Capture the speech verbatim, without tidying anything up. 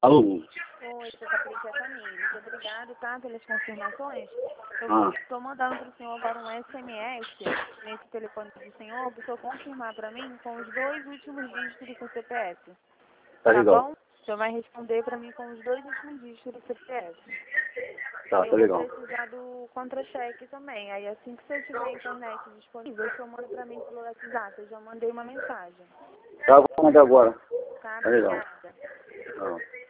Alô? Oi, você tá aqui, Camille. Obrigado, tá, pelas confirmações. Eu Ah. estou mandando para o senhor agora um S M S nesse telefone do senhor, para o senhor confirmar para mim com os dois últimos dígitos do seu C P F. Tá Tá legal. bom? O senhor vai responder para mim com os dois últimos dígitos do C P F. Tá, Aí tá eu vou legal. precisar do contra-cheque também. Aí assim que você tiver a internet disponível, o senhor manda para mim pelo WhatsApp. Eu já mandei uma mensagem. Tá, vou mandar agora. Tá? Tá legal. Obrigada. Tá.